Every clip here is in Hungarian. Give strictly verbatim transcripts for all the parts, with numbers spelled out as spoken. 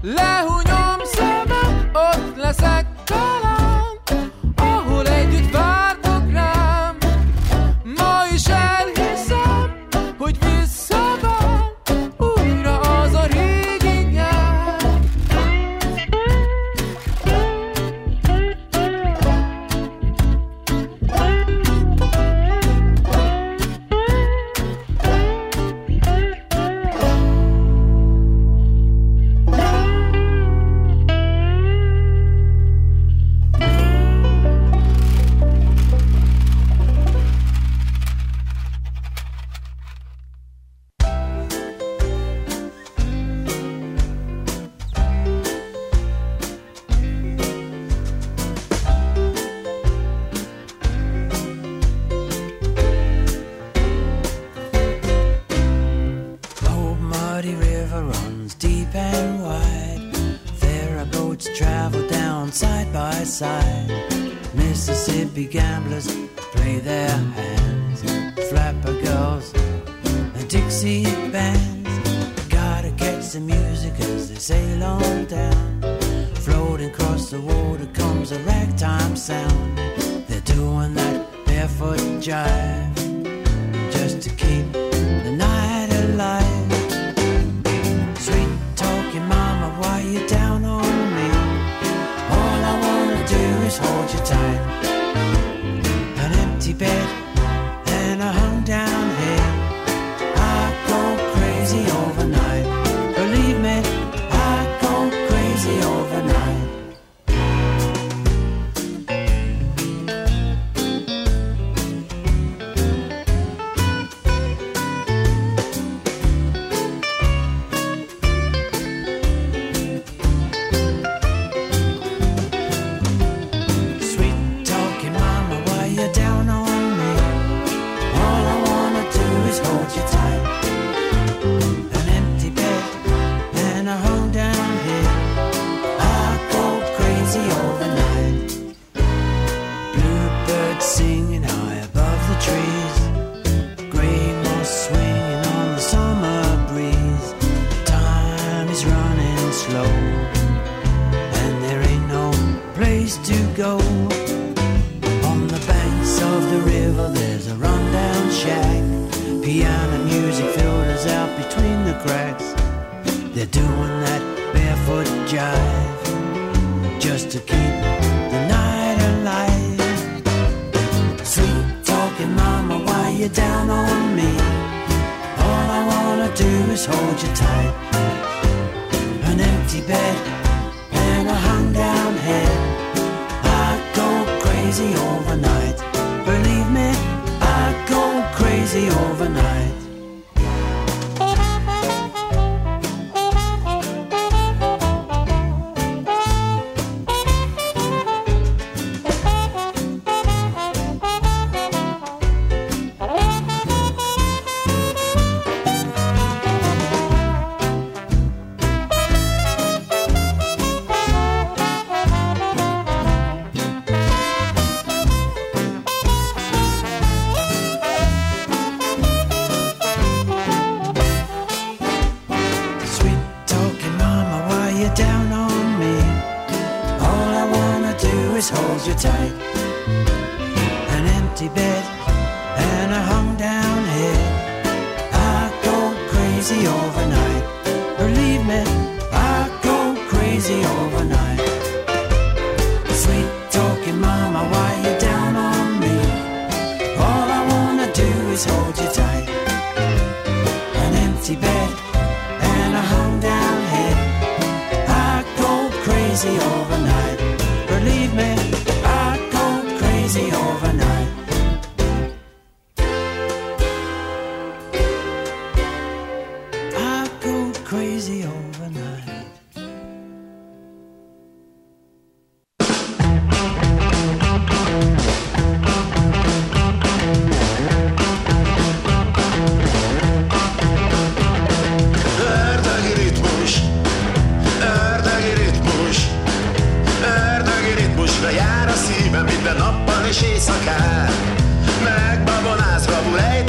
Lehúnyom szemem, ott leszek talán, ahol együtt vártok rám. Ma is elhiszem, hogy visszavár újra az a régi nyár. Mississippi gamblers play their hands, flapper girls and Dixie bands. Gotta catch the music as they sail on down. Floating across the water comes a ragtime sound. They're doing that barefoot jive just to keep the night alive. Sweet talking mama, why you down on me? All I wanna do is hold you tight. An empty bed and a hung down head. I go crazy overnight. Believe me, I go crazy overnight.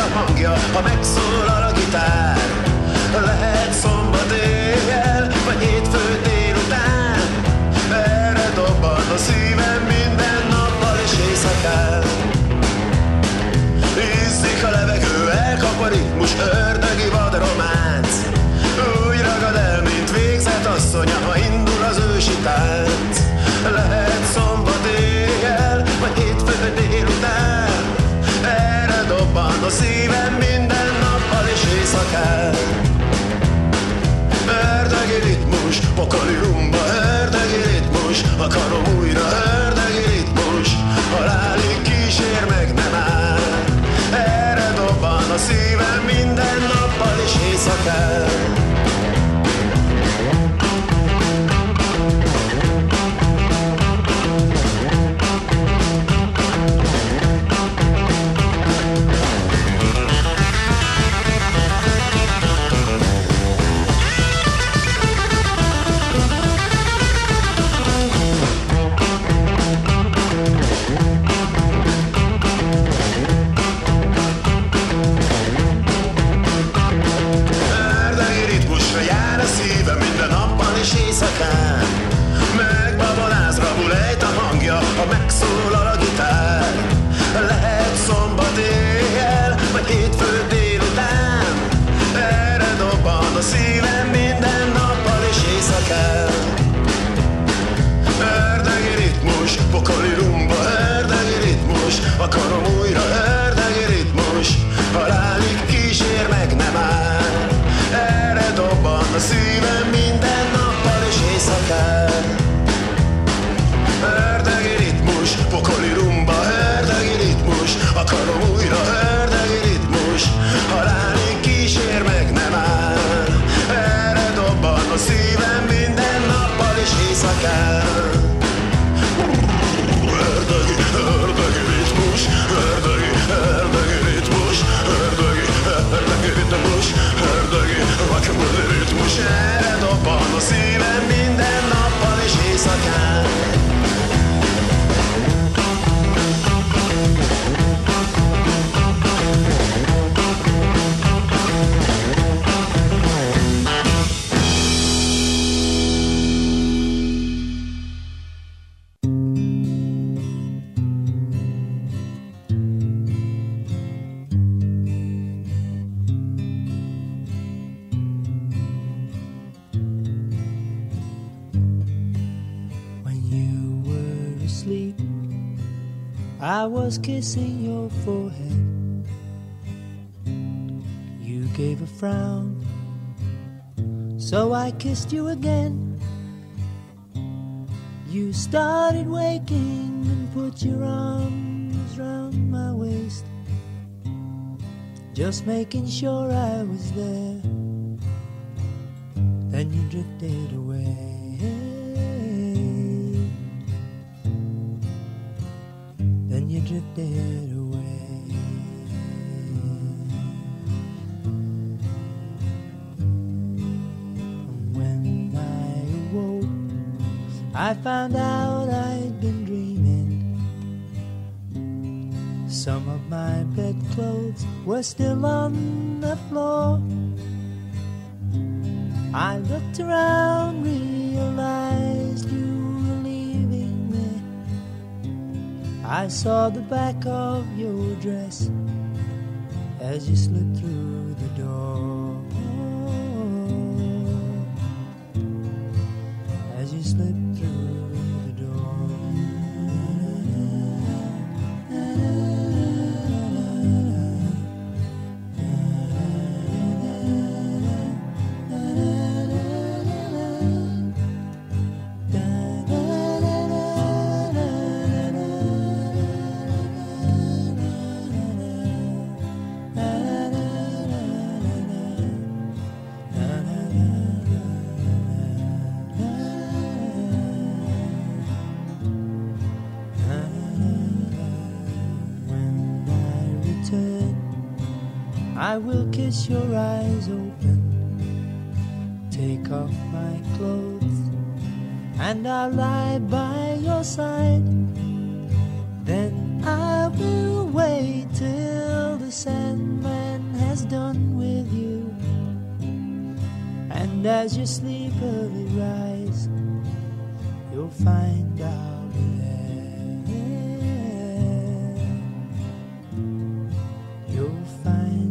Ha megszólal a gitár, lehet szombat éjjel, vagy asszonya, ha indul az ősi tánc. Lehet szombat éjjel, vagy hétfő délután. Erre dobban a szívem minden nappal és éjszakán. Ördögi ritmus, pokoli rumba, ördögi ritmus, akarom újra ördögi ritmus, halálig kísér meg nem áll. Erre dobban a szívem minden nappal és éjszakán. Megbabonáz, rabul ejt a hangja, ha megszólal a gitár. Lehet szombat éjjel, vagy hétfő délután. Erre dobban a szívem minden nappal és éjszakán. Ördögi ritmus, pokoli rumba, ördögi ritmus, akarom újra ördögi ritmus, halálig kísér meg nem áll. Erre dobban a szívem minden nappal és éjszakán. Ördögi ritmus, pokoli rumba, ördögi ritmus, akarom újra ördögi ritmus, halálig kísér meg nem áll. Erre dobban a szívem minden nappal és éjszakán. Ördögi, ördögi ritmus, ördögi, ördögi ritmus, ördögi, ördögi ritmus, ördögi, rockabilly ritmus. Erre dobban a szívem minden nappal és éjszakán. I was kissing your forehead. You gave a frown, so I kissed you again. You started waking and put your arms round my waist, just making sure I was there. Then you drifted away. Then you drifted away. And when I awoke, I found out I'd been dreaming. Some of my bed clothes were still on the floor. I looked around, realized you were leaving me. I saw the back of your dress as you slipped through the door. As you slipped through the door. I will kiss your eyes open, take off my clothes, and I'll lie by your side. Then I will wait till the Sandman has done with you, and as you sleepily rise, you'll find I'll be there. You'll find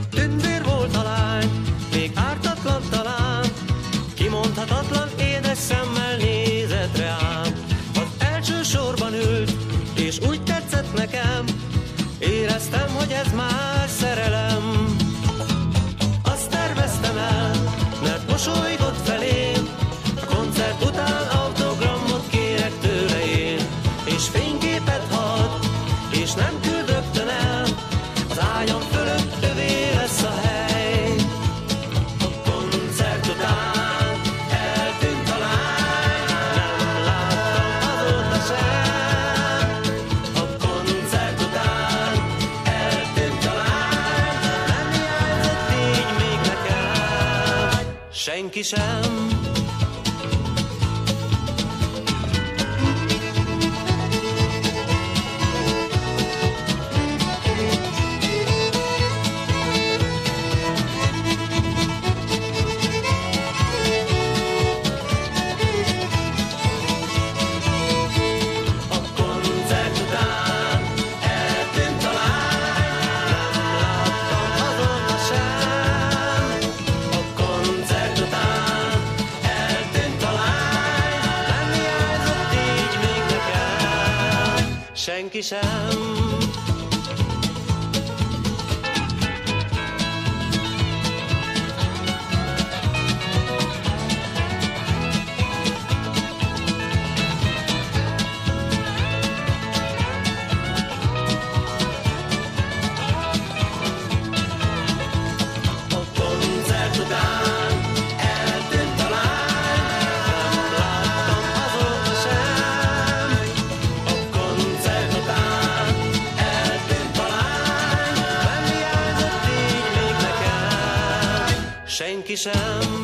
Egy tündér volt a lány, még ártatlan talán, kimondhatatlan édes szemmel nézett rám. Az első sorban ült, és úgy tetszett nekem, éreztem, hogy ez más szerelem. Azt terveztem el, mert mosolygott felém, koncert után autogramot kérek tőle én, és fényképet hadd, és nem küld rögtön el, az ágyam fölött övé lesz a hely. A koncert után eltűnt a lány, nem láttam azóta sem. A koncert után eltűnt a lány, nem hiányzott így még nekem senki sem. Senki sem. Senki sem.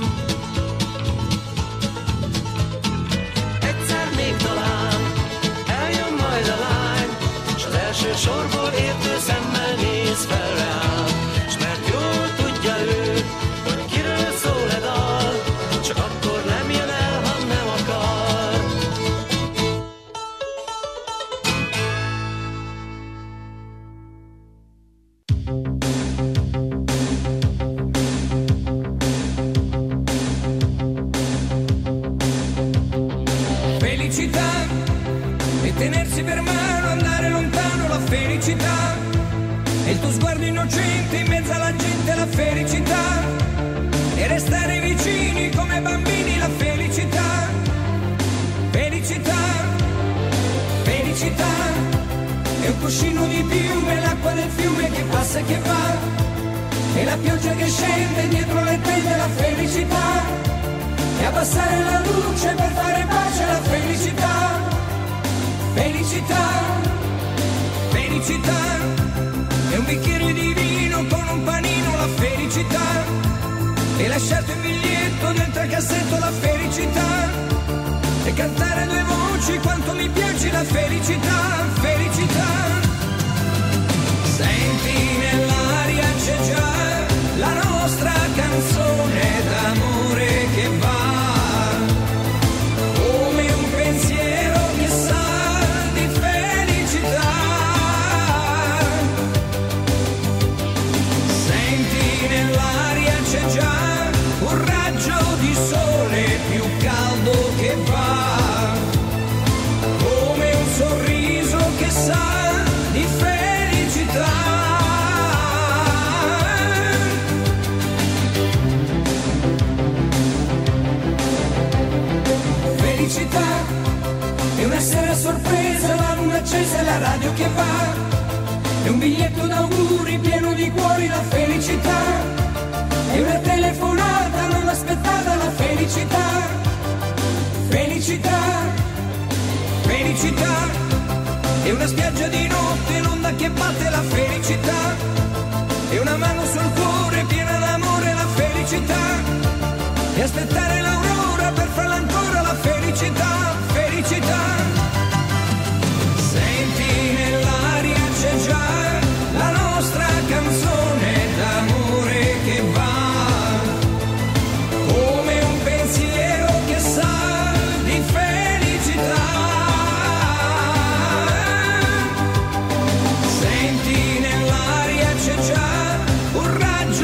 Egyszer még talán eljön majd a lány, s az első sorból értő szemmel néz fel rám. S mert jól tudja ő, hogy kiről szól e dal, csak akkor nem jön el, ha nem akar. E tenersi per mano, andare lontano, la felicità. E il tuo sguardo innocente in mezzo alla gente, la felicità. E restare vicini come bambini, la felicità. Felicità, felicità. È un cuscino di piume, l'acqua del fiume che passa e che va. E la pioggia che scende dietro le tende, la felicità. E abbassare la luce per fare pace, la felicità. Felicità, felicità, è un bicchiere di vino con un panino, la felicità. E lasciarti un biglietto dentro il cassetto, la felicità. E cantare due voci quanto mi piace, la felicità, felicità. Senti nell'aria c'è già la nostra canzone d'amore che va. Come un pensiero che sa di felicità. Senti nell'aria c'è già un raggio di sole più caldo che va. Come un sorriso che sa di felicità. Felicità è una sera sorpresa, la luna accesa e la radio che va. È un biglietto d'auguri pieno di cuori, la felicità. È una telefonata non aspettata, la felicità. Felicità, felicità. È una spiaggia di notte, l'onda che batte, la felicità. È una mano sul cuore piena d'amore, la felicità. E aspettare l'aurora per farla ancora, la felicità, felicità. Senti nell'aria c'è già la nostra canzone d'amore che va. Come un pensiero che sa di felicità. Senti nell'aria c'è già un raggio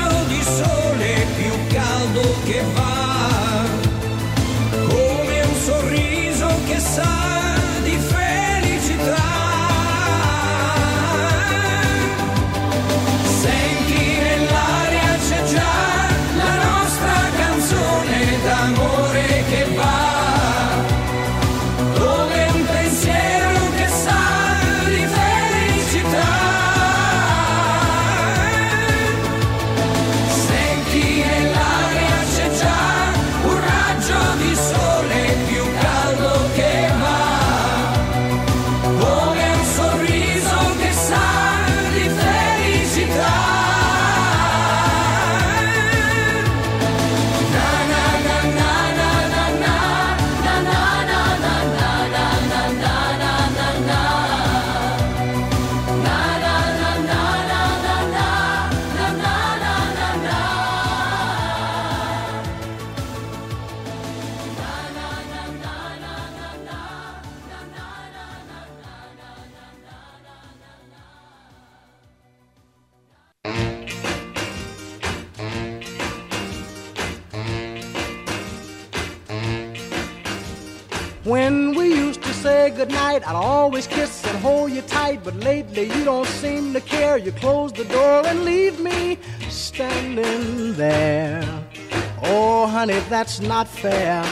When we used to say goodnight, I'd always kiss and hold you tight. But lately you don't seem to care. You close the door and leave me standing there. Oh, honey, that's not fair.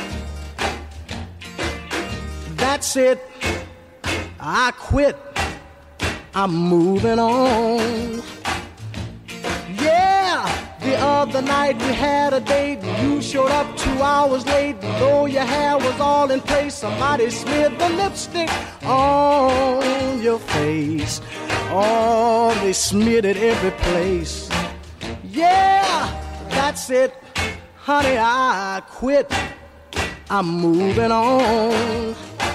That's it. I quit. I'm moving on. Yeah, the other night we had a date. You showed up two hours late. Though your hair was all in place, somebody smeared the lipstick on your face. Oh, they smeared it every place. Yeah, that's it. Honey, I quit. I'm moving on.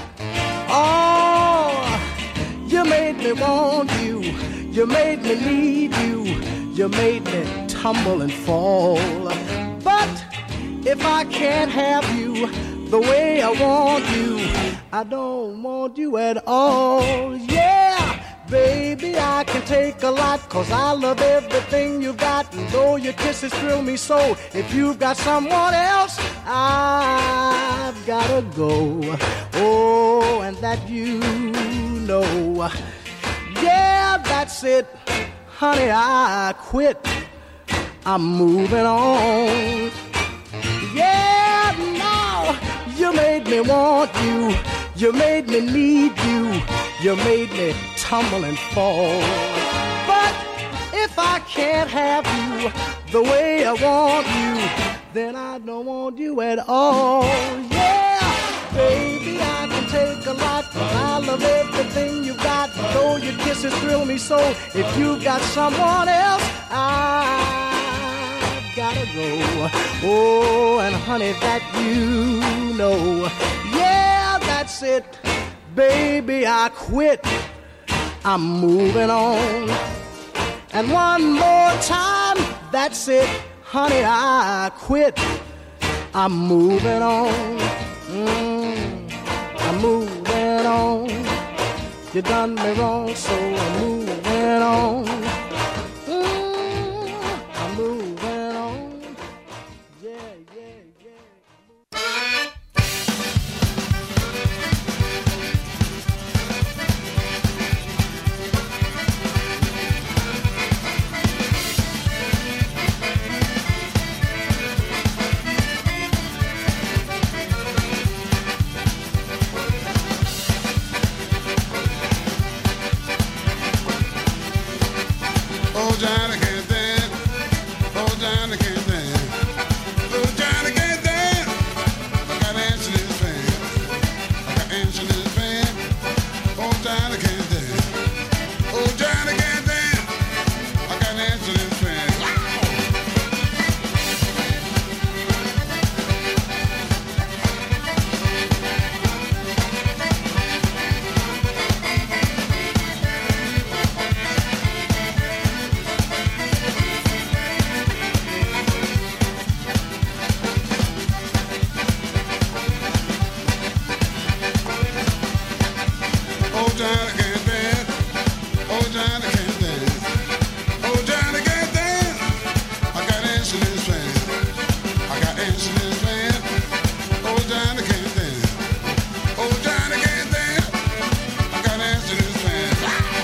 Oh, you made me want you. You made me need you. You made me tumble and fall. But if I can't have you the way I want you, I don't want you at all. Yeah, baby, I can take a lot, 'cause I love everything you got. And though your kisses thrill me so, if you've got someone else, I've gotta go. Oh, and that you know. Yeah, that's it. Honey, I quit. I'm moving on. Yeah, now you made me want you. You made me need you. You made me tumble and fall. But if I can't have you the way I want you, then I don't want you at all. Yeah, baby, I can take a lot, 'cause I love everything you got. Though your kisses thrill me so, if you've got someone else, I've gotta go. Oh, and honey, that you know. Yeah, that's it. Baby, I quit. I'm moving on. And one more time, that's it. Honey, I quit. I'm moving on. Mm, I'm moving on. You done me wrong, so I'm moving on. Mm, I'm moving on. Yeah, yeah, yeah. Oh, Johnny can't dance. Oh, Johnny can't dance. Oh, Johnny can't dance. I got ants in his pants. I got ants in his pants. Oh, Johnny can't dance. Oh, Johnny can't dance. I got ants in his pants. Oh, Johnny can't dance. Oh, Johnny can't dance. Oh, Johnny can't dance. I got ants in his pants. I got ants in his pants. Oh, Johnny can't dance. Oh, Johnny can't dance. I got ants in his pants.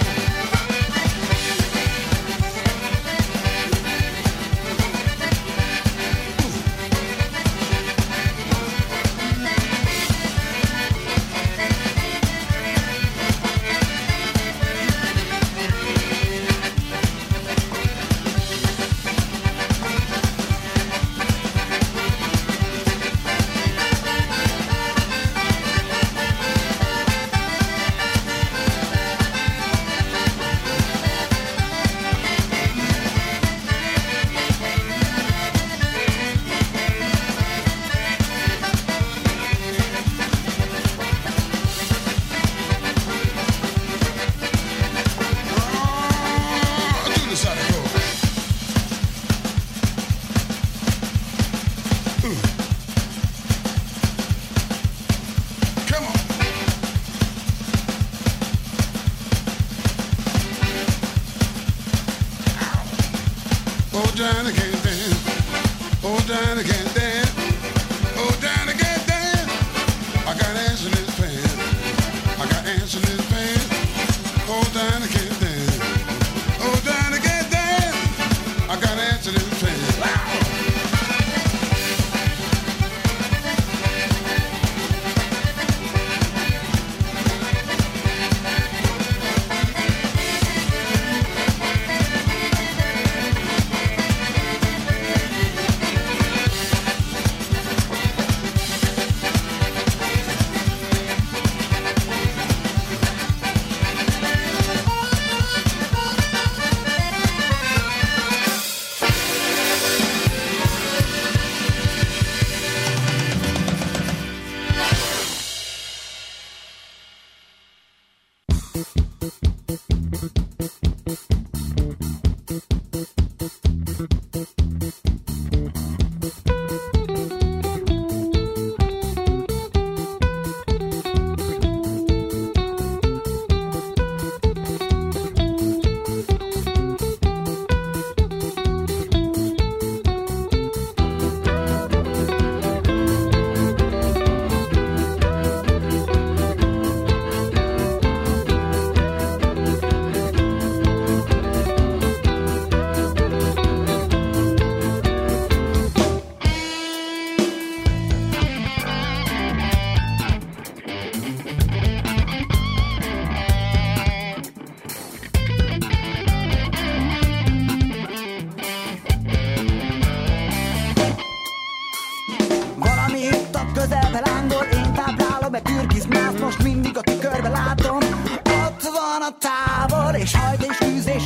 Johnny can't dance. Oh, Johnny can't dance. Oh, Johnny can't dance. I got ants in his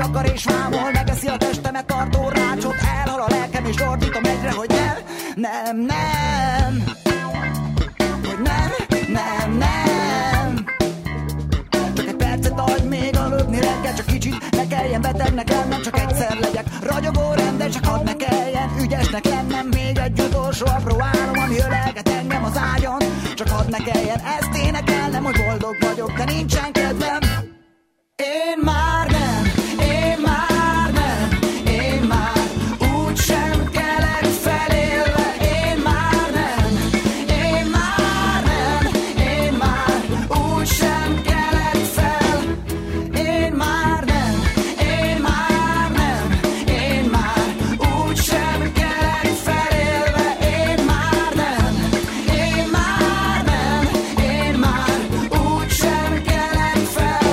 akar és vámol, megeszi a testemet tartó rácsot, elhal a lelkem és ordítom egyre, hogy nem, nem, nem, hogy nem, nem, nem. Csak egy percet adj még aludni reggel, csak kicsit ne kelljen betegnek lennem, csak egyszer legyek ragyogó rendes, csak hadd ne kelljen ügyesnek lennem. Még egy utolsó apró álom, ami ölelget engem az ágyon, csak hadd ne kelljen ezt énekelnem, hogy boldog vagyok, de nincsen kedvem. Én már nem, én már nem, én már úgysem kelek felélve. Én már nem, én már nem, én már úgysem kelek fel. Én már nem, én már nem, én már úgysem kelek felélve. Én már nem, én már nem, én már úgysem kelek fel.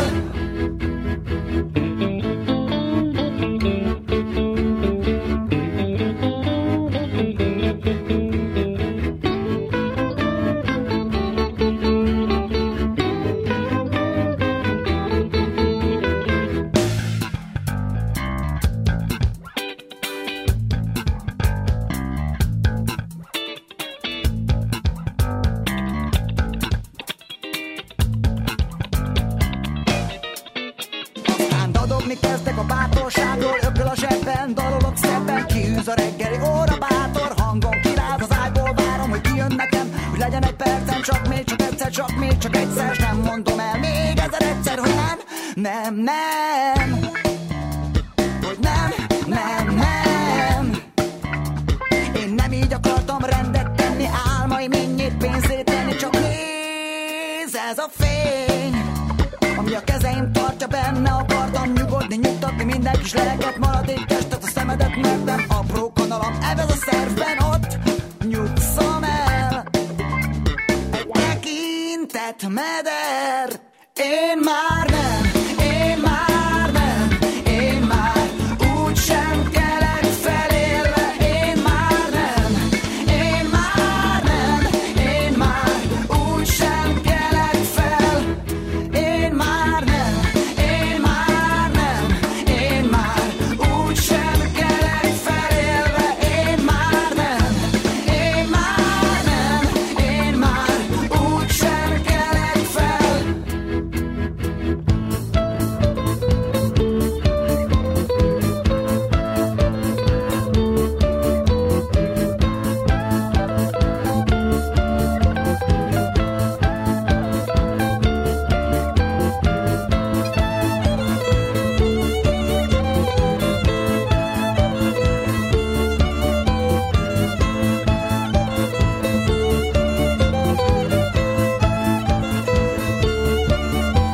Aztán dadogni kezdek a bátorságról, ököl a zsebben, dalolok szebben, kiűz a reggeli óra, bátor hangom kiráz az ágyból, várom, hogy kijön nekem, hogy legyen egy percem, csak még, csak egyszer, csak még, csak egyszer, s nem mondom el még ezer egyszer, hogy nem, nem, nem, hogy nem, nem, nem. Én nem így akartam rendet tenni, álmaim mennyit pénzét tenni, csak nézz, ez a fény, ami a kezeim tartja benne, akartam nyugodni, nyugtatni minden kis lelket, maradék testet, a szemedet mertem, apró kanalam, ebben a szervben ott nyugszom el. Egy tekintet meder, én már nem,